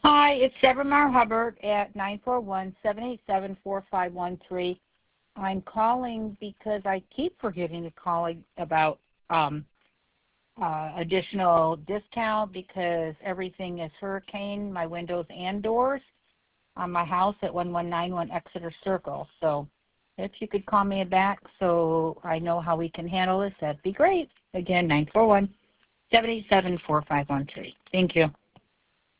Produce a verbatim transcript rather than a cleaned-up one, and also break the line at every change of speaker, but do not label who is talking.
Hi, it's Deborah Mar Hubbard at nine four one, seven eight seven, four five one three. I'm calling because I keep forgetting to call about um, uh, additional discount because everything is hurricane, my windows and doors on my house at one one nine one Exeter Circle. So if you could call me back so I know how we can handle this, that'd be great. Again, nine four one, seven eight seven, four five one three. Thank you.